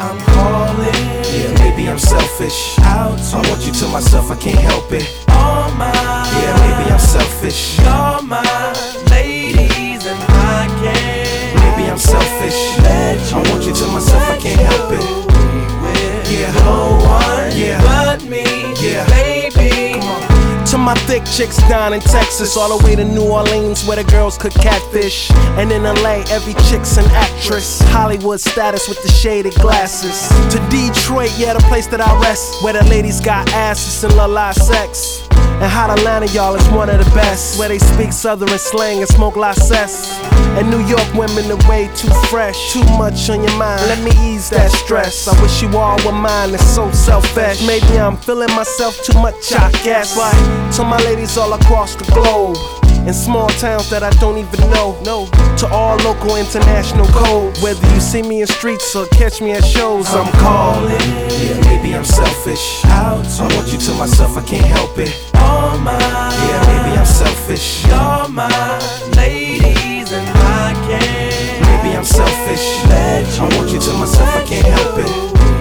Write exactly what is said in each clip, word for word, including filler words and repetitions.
I'm calling. Yeah, maybe I'm selfish. Out I want you to myself, I can't help it. all my. Yeah, maybe I'm selfish. You're my ladies and I can't. Maybe I'm selfish. Let you, I want you to myself, I can't help it. yeah, Yeah, no one yeah, but me, yeah, baby. Come on. To my thick chicks down in Texas, all the way to New Orleans where the girls cook catfish. And in L A, every chick's an actress. Hollywood status with the shaded glasses. To Detroit, yeah, the place that I rest, where the ladies got asses and love live sex. And Hot Atlanta, y'all, is one of the best, where they speak southern slang and smoke license. And New York women are way too fresh. Too much on your mind, let me ease that stress. I wish you all were mine, it's so selfish. Maybe I'm feeling myself too much, I guess. But to my ladies all across the globe, in small towns that I don't even know, no. To all local, international codes, whether you see me in streets or catch me at shows, I'm calling. Yeah, maybe I'm selfish. Out I want you to myself, I can't help it. all my. Yeah, maybe I'm selfish. You're my ladies and I can't. Maybe I'm selfish. Let you, I want you to myself, I can't help it.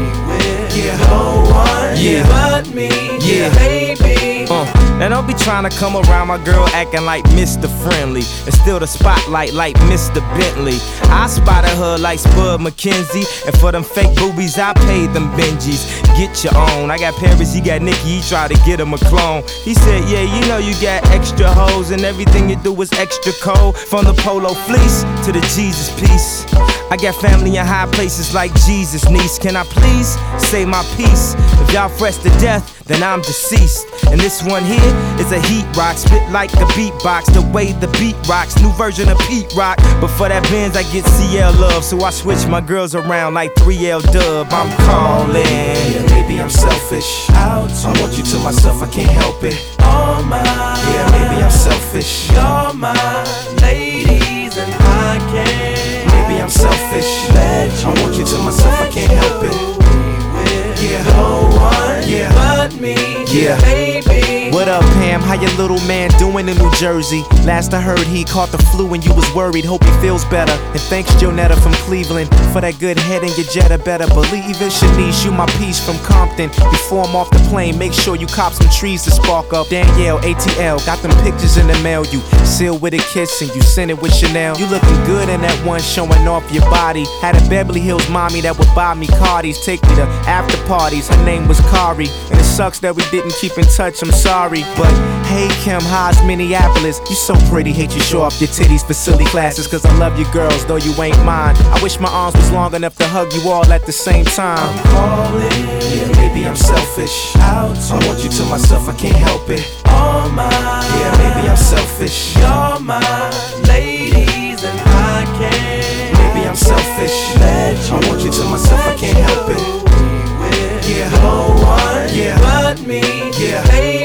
yeah, no one Yeah. but me, Yeah. baby. Uh, now don't be trying to come around my girl acting like Mister Friendly and steal the spotlight like Mister Bentley. I spotted her like Spud McKenzie, and for them fake boobies I paid them Benjis. Get your own. I got Paris, he got Nicki, he tried to get him a clone. He said, yeah, you know you got extra hoes and everything you do is extra cold. From the polo fleece to the Jesus piece. I got family in high places like Jesus, niece. Can I please say my piece? If y'all fresh to death, then I'm deceased. And this one here is a heat rock, spit like a beatbox, the way the beat rocks, new version of Pete Rock. But for that Benz, I get C L love, so I switch my girls around like three L Dub. I'm calling. Yeah, maybe I'm selfish. Out I want you to myself, I can't help it. all my. Yeah, maybe I'm selfish. You're my ladies and I can't. Maybe I'm selfish. Let you, I want you to myself, I can't help it. yeah, no one Yeah. but me, Yeah. baby. What up, Pam? How your little man doing in New Jersey? Last I heard, he caught the flu and you was worried. Hope he feels better. And thanks, Jonetta from Cleveland, for that good head in your Jetta. Better believe it. Shanice, you my piece from Compton. Before I'm off the plane, make sure you cop some trees to spark up. Danielle, A T L, got them pictures in the mail. You sealed with a kiss and you sent it with Chanel. You looking good in that one, showing off your body. Had a Beverly Hills mommy that would buy me Cardis, take me to after parties. Her name was Kari, and it sucks that we didn't keep in touch. I'm sorry, but hey Kim, how's Minneapolis? You so pretty, hate you show off your titties for silly classes. Cause I love you girls, though you ain't mine. I wish my arms was long enough to hug you all at the same time. I'm calling. Yeah, maybe I'm selfish. Out I want you to myself, I can't help it. all my. Yeah, maybe I'm selfish. You're my ladies and I can't. Maybe I'm selfish. Let you, I want you to myself, I can't help it. yeah, no one Yeah. but me, Yeah. baby.